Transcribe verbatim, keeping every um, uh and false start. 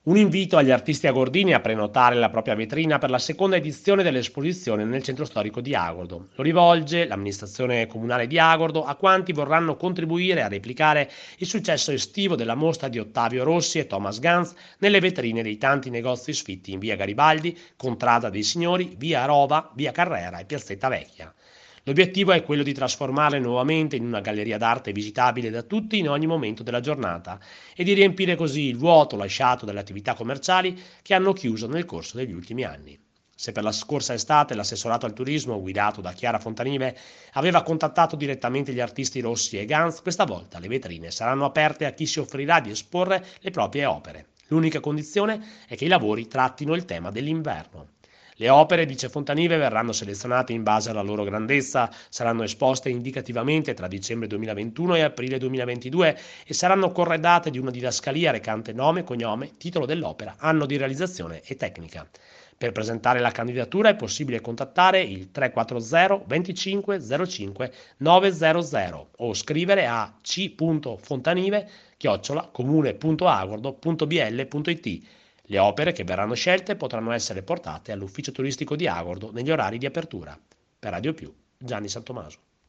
Un invito agli artisti agordini a prenotare la propria vetrina per la seconda edizione dell'esposizione nel centro storico di Agordo. Lo rivolge l'amministrazione comunale di Agordo a quanti vorranno contribuire a replicare il successo estivo della mostra di Ottavio Rossi e Thomas Ganz nelle vetrine dei tanti negozi sfitti in via Garibaldi, Contrada dei Signori, via Arova, via Carrera e Piazzetta Vecchia. L'obiettivo è quello di trasformarle nuovamente in una galleria d'arte visitabile da tutti in ogni momento della giornata e di riempire così il vuoto lasciato dalle attività commerciali che hanno chiuso nel corso degli ultimi anni. Se per la scorsa estate l'assessorato al turismo, guidato da Chiara Fontanive, aveva contattato direttamente gli artisti Rossi e Ganz, questa volta le vetrine saranno aperte a chi si offrirà di esporre le proprie opere. L'unica condizione è che i lavori trattino il tema dell'inverno. Le opere, dice Fontanive, verranno selezionate in base alla loro grandezza, saranno esposte indicativamente tra dicembre duemilaventuno e aprile duemilaventidue e saranno corredate di una didascalia recante nome, cognome, titolo dell'opera, anno di realizzazione e tecnica. Per presentare la candidatura è possibile contattare il tre quattro zero venticinque zero cinque novecento o scrivere a c.fontanive chiocciola comune punto agordo punto b l punto i t. Le opere che verranno scelte potranno essere portate all'ufficio turistico di Agordo negli orari di apertura. Per Radio Più, Gianni Santomaso.